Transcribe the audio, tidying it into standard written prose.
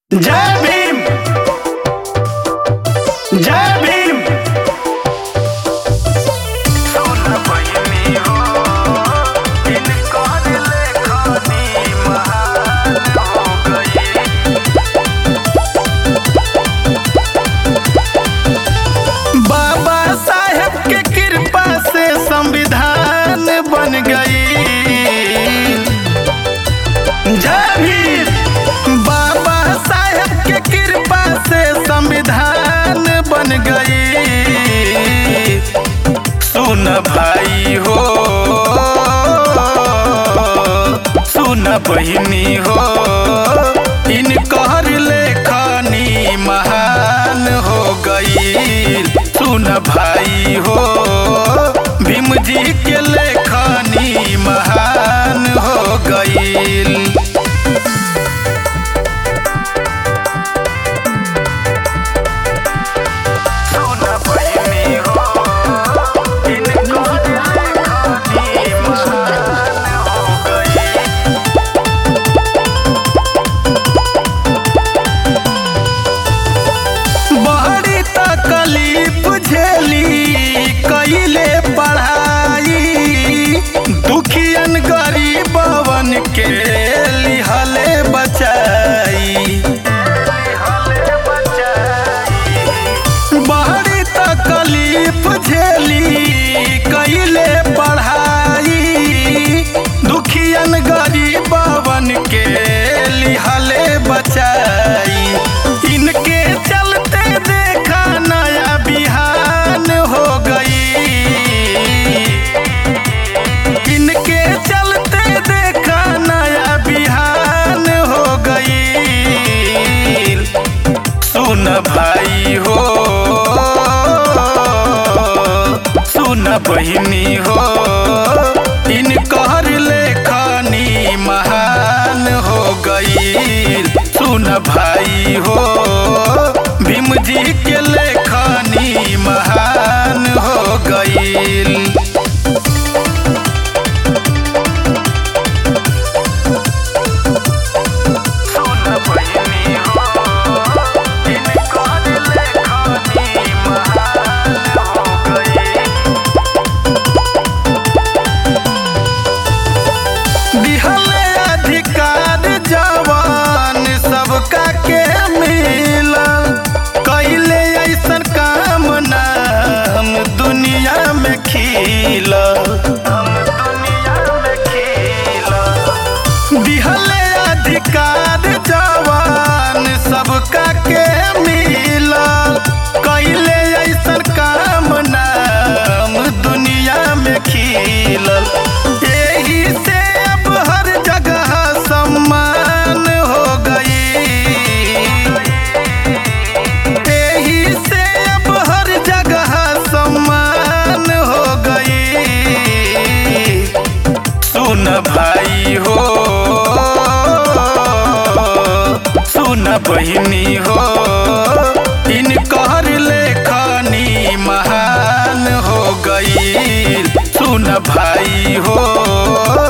जय भीम। जय भीम। बाबा साहेब के कृपा से संविधान बन गई। जय भीम। बाबा साहेब के कृपा से संविधान बन गई। सुन भाई हो, सुन बहिनी हो, इनकर लेखनी महान हो गई। सुन भाई हो, भीम जी के लेखनी महान हो गई। तकलीफ झेली कइले पढ़ाई, दुखियन गरीबवन के लिहले बचाई। बड़ी तकलीफ झेली कइले पढ़ाई, दुखियन गरीबवन के लिहले बचाई। इनके चलते देखा नया बिहान हो गई। इनके चलते देखा नया बिहान हो गई। सुन भाई हो, सुन बहिनी हो, इनकर लेखनी महान हो गई। सुन भाई हो, भीम जी के लेखनी महान हो गई। दिहले अधिकार जवान सबका के मिलल, कइले ऐसन काम नाम दुनिया में खिलल। दिहले अधिकार जवान सबका के मिलल, कइले ऐसन काम नाम दुनिया में खिलल। यही से अब हर जगह सम्मान हो गई। यही से अब हर जगह सम्मान हो गई। सुन भाई हो, सुन बहिनी हो, इनकर लेखनी महान हो गई। सुन भाई हो,